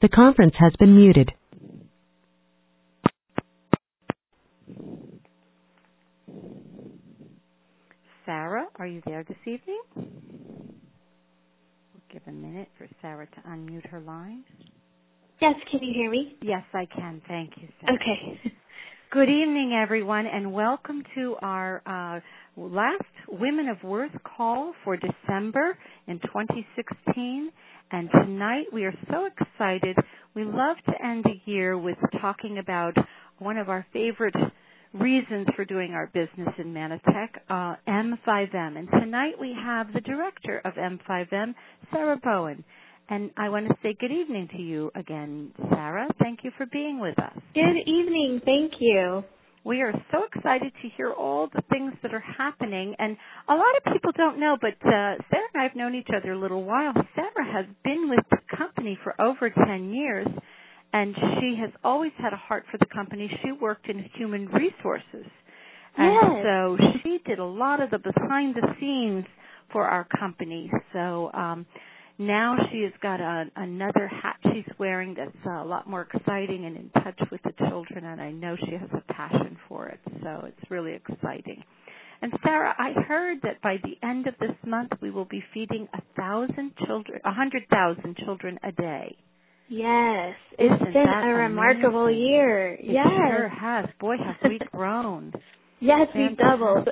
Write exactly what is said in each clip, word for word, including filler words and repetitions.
The conference has been muted. Sarah, are you there this evening? We'll give a minute for Sarah to unmute her line. Yes, can you hear me? Yes, I can. Thank you, Sarah. Okay. Good evening, everyone, and welcome to our uh, last Women of Worth call for December in twenty sixteen. And tonight we are so excited. We love to end the year with talking about one of our favorite reasons for doing our business in Manatech, uh, M five M. And tonight we have the director of M five M, Sarah Bowen. And I want to say good evening to you again, Sarah. Thank you for being with us. Good evening. Thank you. We are so excited to hear all the things that are happening. And a lot of people don't know, but uh, Sarah and I have known each other a little while. Sarah has been with the company for over ten years, and she has always had a heart for the company. She worked in human resources. And yes. so she did a lot of the behind the scenes for our company. So um, now she has got a, another hat she's wearing that's a lot more exciting and in touch with the children, and I know she has a passion for it. So it's really exciting. And Sarah, I heard that by the end of this month we will be feeding a thousand children, a hundred thousand children a day. Yes, it's Isn't been that a remarkable amazing? year. It yes. sure has. Boy, have we grown. yes, Fantastic. we doubled.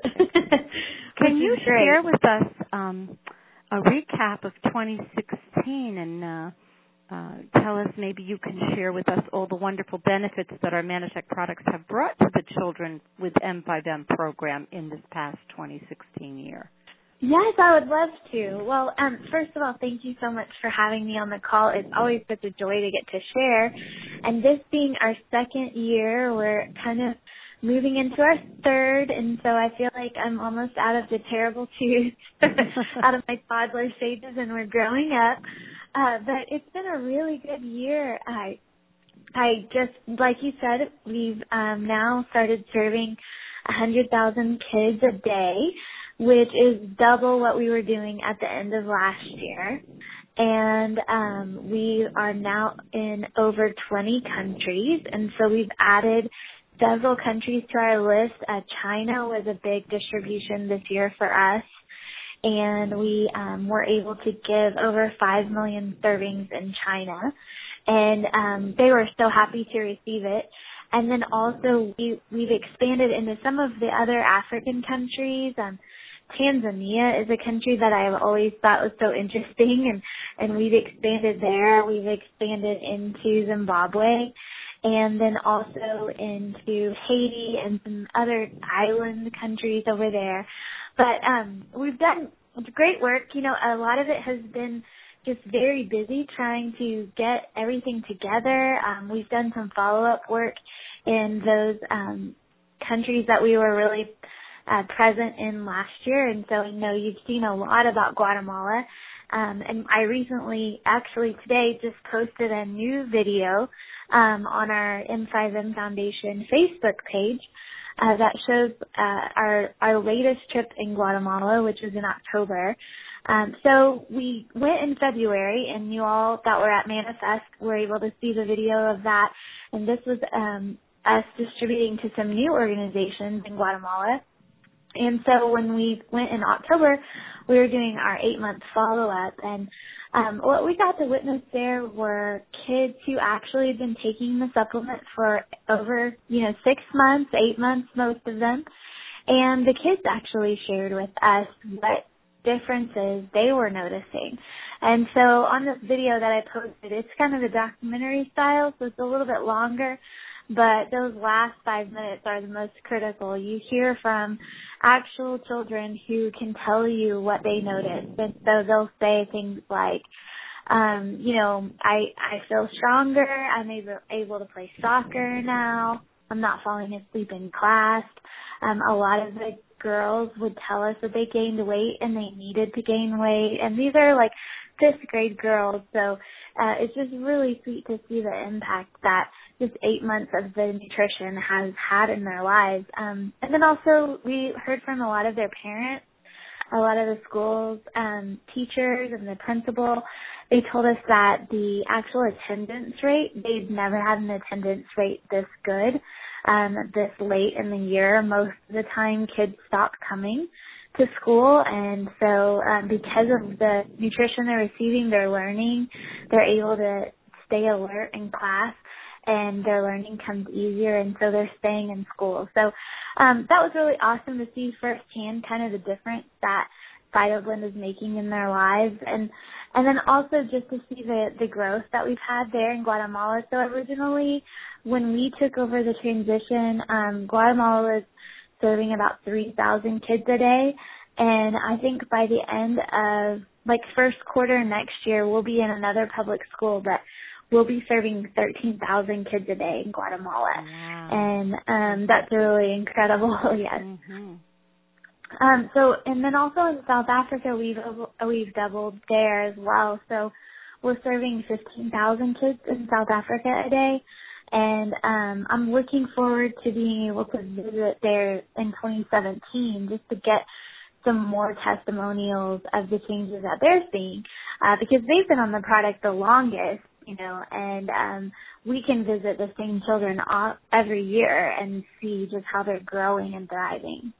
Can you great. share with us um, a recap of twenty sixteen and uh, uh, tell us, maybe you can share with us all the wonderful benefits that our Manatech products have brought to the children with M five M program in this past twenty sixteen year? Yes, I would love to. Well, um, first of all, thank you so much for having me on the call. It's always such a joy to get to share. And this being our second year, we're kind of moving into our third, and so I feel like I'm almost out of the terrible twos, out of my toddler stages, and we're growing up. Uh, but it's been a really good year. I, I just, like you said, we've um, now started serving one hundred thousand kids a day, which is double what we were doing at the end of last year. And um, we are now in over twenty countries, and so we've added several countries to our list. Uh, China was a big distribution this year for us, and we um, were able to give over five million servings in China, and um, they were so happy to receive it. And then also we, we've expanded into some of the other African countries. Um, Tanzania is a country that I've always thought was so interesting, and, and we've expanded there. We've expanded into Zimbabwe, and then also into Haiti and some other island countries over there. But um, we've done great work. You know, a lot of it has been just very busy trying to get everything together. Um, we've done some follow-up work in those um, countries that we were really uh, present in last year. And so I know you've seen a lot about Guatemala. Um, and I recently, actually today, just posted a new video um, on our M five M Foundation Facebook page uh, that shows uh, our, our latest trip in Guatemala, which was in October. Um, so we went in February, and you all that were at Manifest were able to see the video of that. And this was um, us distributing to some new organizations in Guatemala. And so when we went in October, we were doing our eight-month follow-up. And um, what we got to witness there were kids who actually had been taking the supplement for over, you know, six months, eight months, most of them. And the kids actually shared with us what differences they were noticing. And so on this video that I posted, it's kind of a documentary style, so it's a little bit longer, but those last five minutes are the most critical. You hear from actual children who can tell you what they noticed. And so they'll say things like, um, you know, I, I feel stronger. I'm able, able to play soccer now. I'm not falling asleep in class. Um, a lot of the girls would tell us that they gained weight and they needed to gain weight. And these are like fifth grade girls. So uh, it's just really sweet to see the impact that just eight months of the nutrition has had in their lives. Um, and then also we heard from a lot of their parents, a lot of the schools, um, teachers and the principal. they told us that the actual attendance rate, they've never had an attendance rate this good, um, this late in the year. Most of the time kids stop coming to school, and so um, because of the nutrition they're receiving, they're learning, they're able to stay alert in class, and their learning comes easier, and so they're staying in school. So um, that was really awesome to see firsthand kind of the difference that Phytoblend is making in their lives, and and then also just to see the, the growth that we've had there in Guatemala. So originally, when we took over the transition, um, Guatemala was serving about three thousand kids a day, and I think by the end of, like, first quarter next year, we'll be in another public school that we'll be serving thirteen thousand kids a day in Guatemala. Wow. And um, that's really incredible, yes. Mm-hmm. Um, so, and then also in South Africa, we've we've doubled there as well. So we're serving fifteen thousand kids in South Africa a day. And um, I'm looking forward to being able to visit there in twenty seventeen just to get some more testimonials of the changes that they're seeing, uh, because they've been on the product the longest, you know, and um, we can visit the same children all, every year and see just how they're growing and thriving.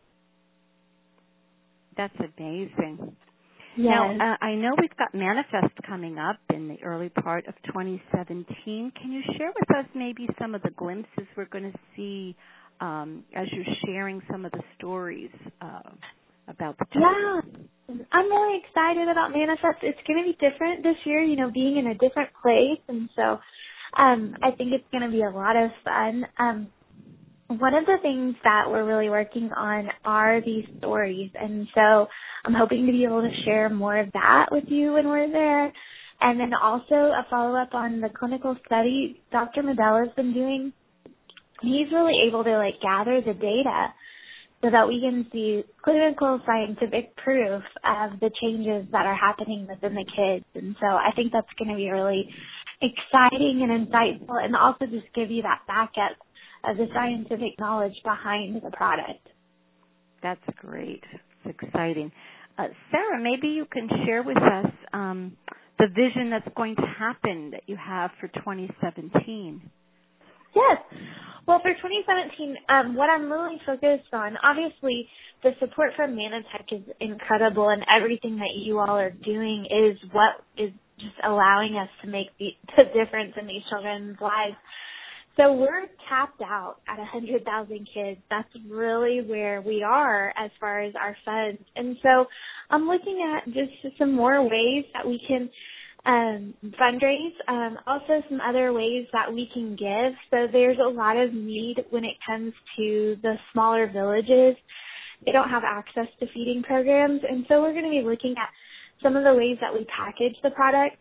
That's amazing. Yes. Now, uh, I know we've got Manifest coming up in the early part of twenty seventeen. Can you share with us maybe some of the glimpses we're going to see um, as you're sharing some of the stories uh, about the children? Yeah. I'm really excited about Manifest. It's going to be different this year, you know, being in a different place. And so um, I think it's going to be a lot of fun. Um, One of the things that we're really working on are these stories, and so I'm hoping to be able to share more of that with you when we're there. And then also a follow-up on the clinical study Doctor Medell has been doing. He's really able to, like, gather the data so that we can see clinical scientific proof of the changes that are happening within the kids. And so I think that's going to be really exciting and insightful, and also just give you that backup of the scientific knowledge behind the product. That's great. It's exciting. Uh, Sarah, maybe you can share with us um, the vision that's going to happen that you have for twenty seventeen. Yes. Well, for twenty seventeen, um, what I'm really focused on, obviously, the support from Manitech is incredible, and everything that you all are doing is what is just allowing us to make the, the difference in these children's lives. So we're tapped out at one hundred thousand kids. That's really where we are as far as our funds. And so I'm looking at just some more ways that we can um, fundraise, um, also some other ways that we can give. So there's a lot of need when it comes to the smaller villages. They don't have access to feeding programs. And so we're going to be looking at some of the ways that we package the product,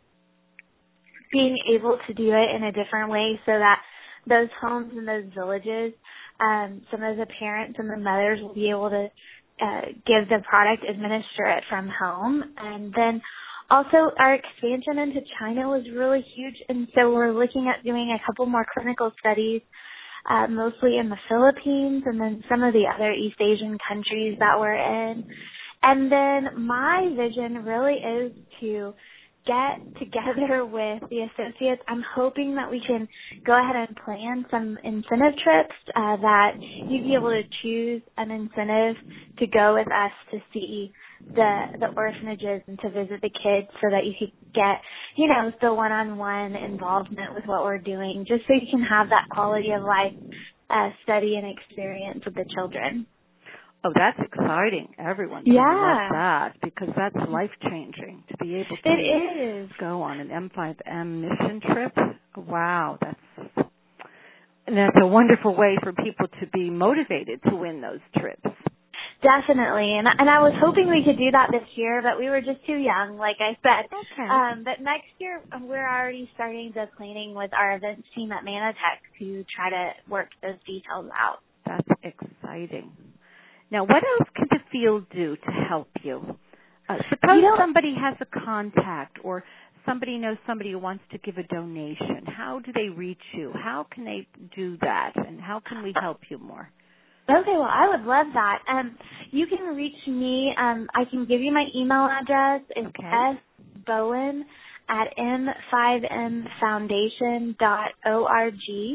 being able to do it in a different way so that those homes and those villages, um, some of the parents and the mothers will be able to uh, give the product, administer it from home. And then also our expansion into China was really huge, and so we're looking at doing a couple more clinical studies, uh, mostly in the Philippines and then some of the other East Asian countries that we're in. And then my vision really is to get together with the associates. I'm hoping that we can go ahead and plan some incentive trips, uh, that you'd be able to choose an incentive to go with us to see the the orphanages and to visit the kids so that you could get, you know, the one-on-one involvement with what we're doing, just so you can have that quality of life uh, study and experience with the children. Oh, that's exciting. Everyone yeah. love that, because that's life-changing to be able to it is. go on an M five M mission trip. Wow, that's and that's a wonderful way for people to be motivated to win those trips. Definitely, and and I was hoping we could do that this year, but we were just too young, like I said. Okay. Um, but next year, we're already starting the planning with our events team at Manitech to try to work those details out. That's exciting. Now, what else can the field do to help you? Uh, suppose you know, somebody has a contact, or somebody knows somebody who wants to give a donation. How do they reach you? How can they do that, and how can we help you more? Okay, well, I would love that. Um, you can reach me. Um, I can give you my email address. It's okay. S Bowen at m five m foundation dot org.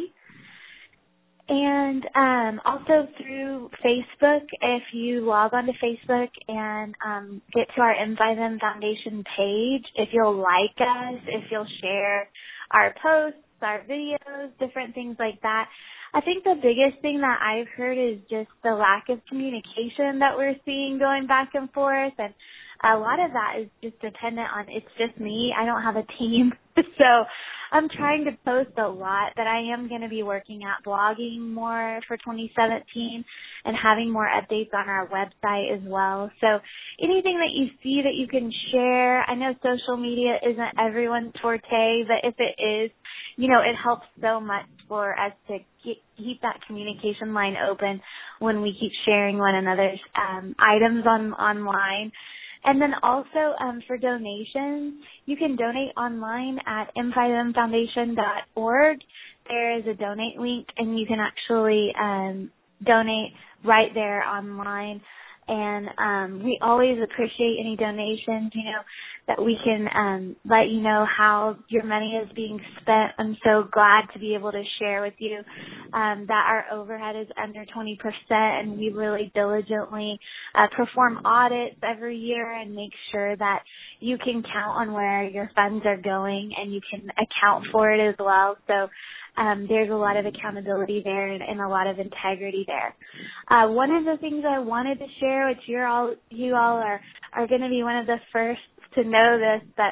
And um, also through Facebook, if you log on to Facebook and um, get to our M five M Foundation page, if you'll like us, if you'll share our posts, our videos, different things like that. I think the biggest thing that I've heard is just the lack of communication that we're seeing going back and forth, and a lot of that is just dependent on it's just me. I don't have a team, so I'm trying to post a lot, but I am going to be working at blogging more for twenty seventeen and having more updates on our website as well. So anything that you see that you can share, I know social media isn't everyone's forte, but if it is, you know, it helps so much for us to keep, keep that communication line open when we keep sharing one another's um, items on online. And then also um, for donations, you can donate online at m five m foundation dot org. There is a donate link, and you can actually um, donate right there online. And um, we always appreciate any donations, you know, that we can um, let you know how your money is being spent. I'm so glad to be able to share with you um, that our overhead is under twenty percent, and we really diligently uh, perform audits every year and make sure that you can count on where your funds are going and you can account for it as well. So Um, there's a lot of accountability there and, and a lot of integrity there. Uh, one of the things I wanted to share, which you're all, you all are, are going to be one of the first to know this, but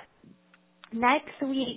next week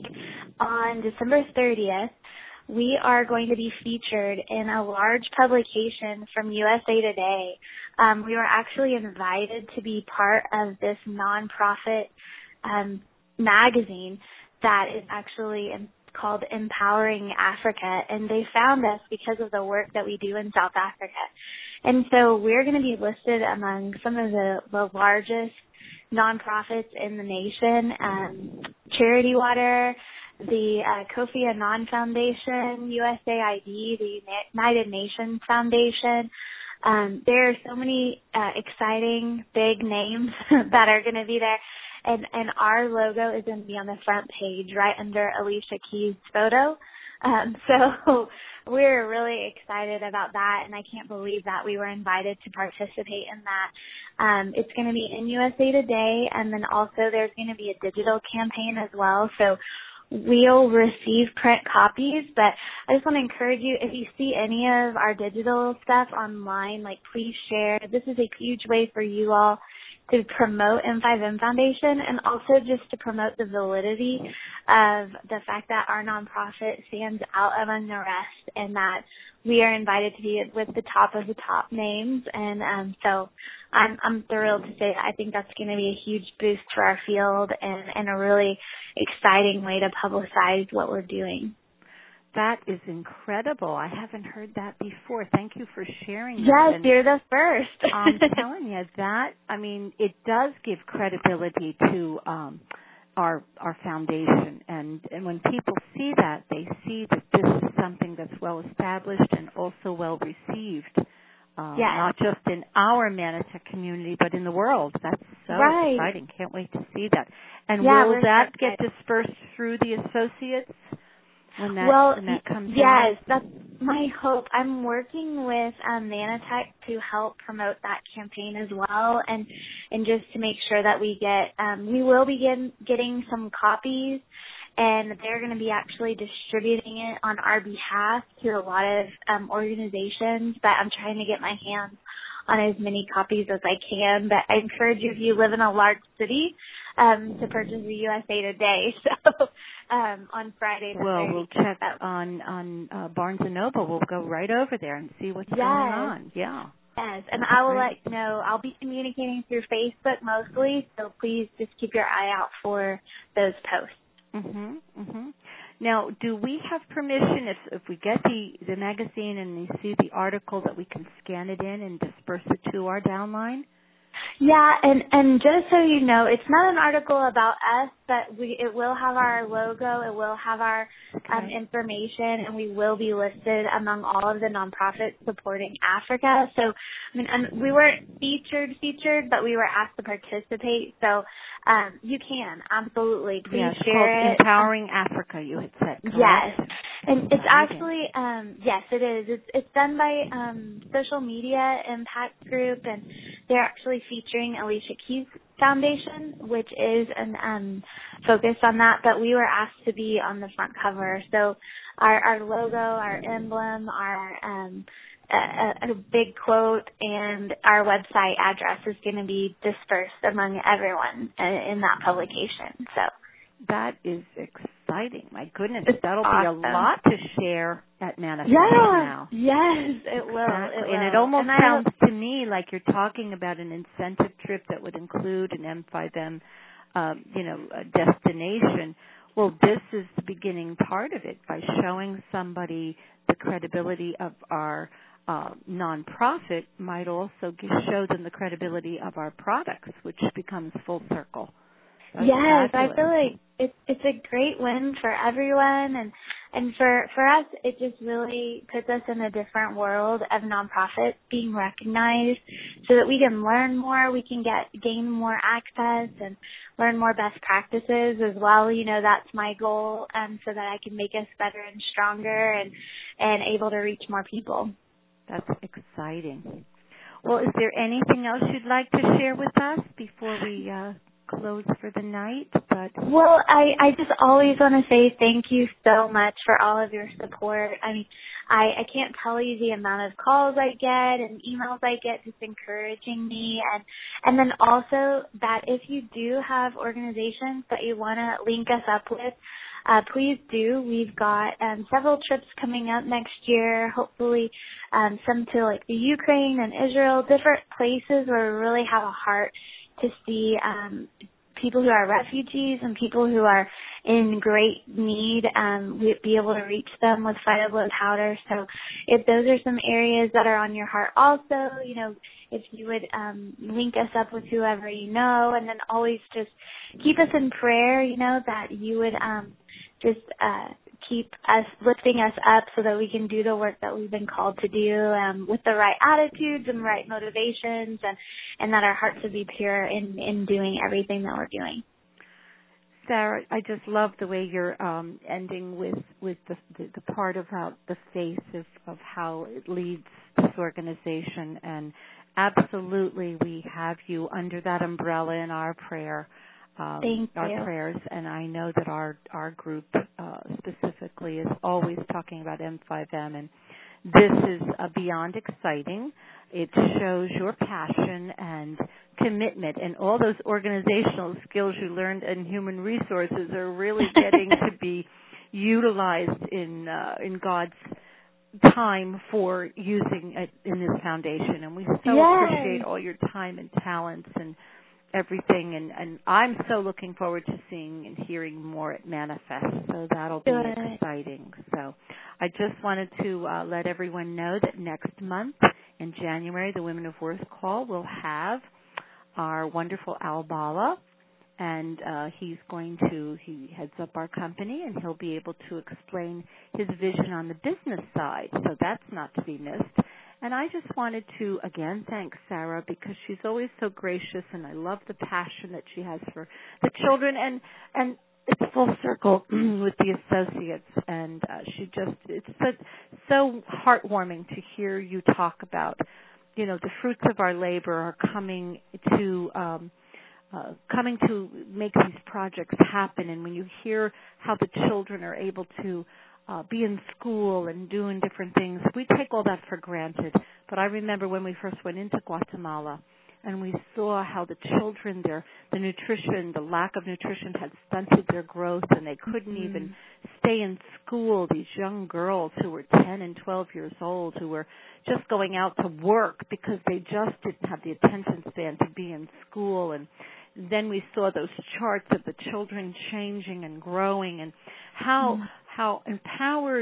on December thirtieth, we are going to be featured in a large publication from U S A Today. Um, we were actually invited to be part of this nonprofit um, magazine that is actually in called Empowering Africa, and they found us because of the work that we do in South Africa. And so we're going to be listed among some of the, the largest nonprofits in the nation, um, Charity Water, the uh, Kofi Annan Foundation, U S A I D, the United Nations Foundation. Um, there are so many uh, exciting big names that are going to be there. And, and our logo is going to be on the front page right under Alicia Keys' photo. Um, so we're really excited about that, and I can't believe that we were invited to participate in that. Um, it's going to be in U S A Today, and then also there's going to be a digital campaign as well. So we'll receive print copies, but I just want to encourage you, if you see any of our digital stuff online, like please share. This is a huge way for you all to promote M five M Foundation, and also just to promote the validity of the fact that our nonprofit stands out among the rest, and that we are invited to be with the top of the top names. And um, so I'm, I'm thrilled to say that I think that's going to be a huge boost for our field and, and a really exciting way to publicize what we're doing. That is incredible. I haven't heard that before. Thank you for sharing that. Yes, and you're the first. I'm telling you that, I mean, it does give credibility to um, our our foundation. And, and when people see that, they see that this is something that's well established and also well received. Uh, yes. Not just in our Manotick community, but in the world. That's so right. exciting. Can't wait to see that. And yeah, will that so get dispersed through the associates? When that, well, when that comes yes, out? that's my hope. I'm working with um, Manotick to help promote that campaign as well, and and just to make sure that we get, um, we will be get, getting some copies, and they're going to be actually distributing it on our behalf to a lot of um, organizations. But I'm trying to get my hands on as many copies as I can. But I encourage you, if you live in a large city, um, to purchase the U S A Today. So um, on Friday. The well, thirtieth. we'll check on on uh, Barnes and Noble. We'll go right over there and see what's yes. going on. Yeah. Yes, and That's I will great. let you know. I'll be communicating through Facebook mostly, so please just keep your eye out for those posts. Mhm. Mhm. Now, do we have permission if if we get the the magazine and we see the article that we can scan it in and disperse it to our downline? Yeah, and and just so you know, it's not an article about us, but we it will have our logo, it will have our um, Okay. information, and we will be listed among all of the nonprofits supporting Africa. So, I mean, and we weren't featured featured, but we were asked to participate. So, um, you can absolutely please Yeah, it's share called it. Empowering Africa. You had said, correct? Yes, and it's Exciting. actually um, yes, it is. It's it's done by um, Social Media Impact Group, and they're actually featuring Alicia Keys Foundation, which is an um, focused on that. But we were asked to be on the front cover, so our our logo, our emblem, our um, a, a big quote, and our website address is going to be dispersed among everyone in that publication. So. That is exciting. My goodness, It's that'll awesome. be a lot to share at Manifest yeah, now. Yes, it will. Exactly. It will. And it almost and sounds to me like you're talking about an incentive trip that would include an M five M, um, you know, a destination. Well, this is the beginning part of it by showing somebody the credibility of our uh, nonprofit might also give, show them the credibility of our products, which becomes full circle. That's yes, fabulous. I feel like it's it's a great win for everyone, and and for for us, it just really puts us in a different world of nonprofits being recognized, so that we can learn more, we can get gain more access, and learn more best practices as well. You know, that's my goal, um, so that I can make us better and stronger, and and able to reach more people. That's exciting. Well, is there anything else you'd like to share with us before we uh, close for the night? But well, I, I just always want to say thank you so much for all of your support. I mean, I, I can't tell you the amount of calls I get and emails I get just encouraging me, and and then also that if you do have organizations that you want to link us up with, Uh, please do. We've got um, several trips coming up next year, hopefully um, some to like the Ukraine and Israel, different places where we really have a heart to see um, people who are refugees and people who are in great need, um, we be able to reach them with Phytoblow powder. So if those are some areas that are on your heart also, you know, if you would um, link us up with whoever you know, and then always just keep us in prayer, you know, that you would um, just uh, keep us, lifting us up so that we can do the work that we've been called to do um, with the right attitudes and right motivations, and, and that our hearts would be pure in, in doing everything that we're doing. Sarah, I just love the way you're um, ending with, with the, the, the part about the face of, of how it leads this organization. And absolutely, we have you under that umbrella in our prayer. Um, Thank our you. prayers, and I know that our our group uh, specifically is always talking about M five M, and this is uh, beyond exciting. It shows your passion and commitment, and all those organizational skills you learned in human resources are really getting to be utilized in uh, in God's time for using it in this foundation. And we so Yes. appreciate all your time and talents and everything, and, and I'm so looking forward to seeing and hearing more at Manifest, so that'll be Good. exciting. So I just wanted to uh, let everyone know that next month in January, the Women of Worth Call will have our wonderful Al Bala, and uh, he's going to, he heads up our company, and he'll be able to explain his vision on the business side, so that's not to be missed. And I just wanted to, again, thank Sarah, because she's always so gracious, and I love the passion that she has for the children, and, and it's full circle with the associates, and uh, she just, it's so, so heartwarming to hear you talk about, you know, the fruits of our labor are coming to, um, uh, coming to make these projects happen, and when you hear how the children are able to Uh, be in school and doing different things. We take all that for granted. But I remember when we first went into Guatemala and we saw how the children, their the nutrition, the lack of nutrition had stunted their growth, and they couldn't mm-hmm. even stay in school. These young girls who were ten and twelve years old, who were just going out to work because they just didn't have the attention span to be in school. And then we saw those charts of the children changing and growing, and how mm. how empowered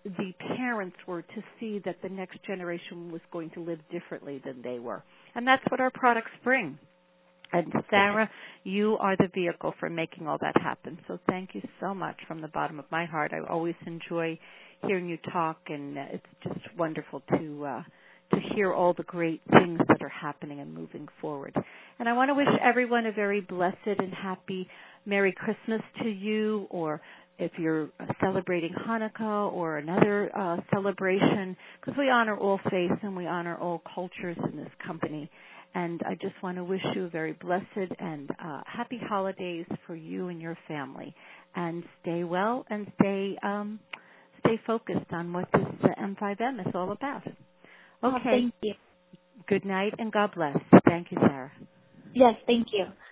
the parents were to see that the next generation was going to live differently than they were. And that's what our products bring. And Sarah, you are the vehicle for making all that happen. So thank you so much from the bottom of my heart. I always enjoy hearing you talk, and uh, it's just wonderful to uh, to hear all the great things that are happening and moving forward. And I want to wish everyone a very blessed and happy Merry Christmas to you, or if you're celebrating Hanukkah or another uh, celebration, because we honor all faiths and we honor all cultures in this company. And I just want to wish you a very blessed and uh, happy holidays for you and your family. And stay well and stay um, stay focused on what this uh, M five M is all about. Okay. Oh, thank you. Good night and God bless. Thank you, Sarah. Yes, thank you.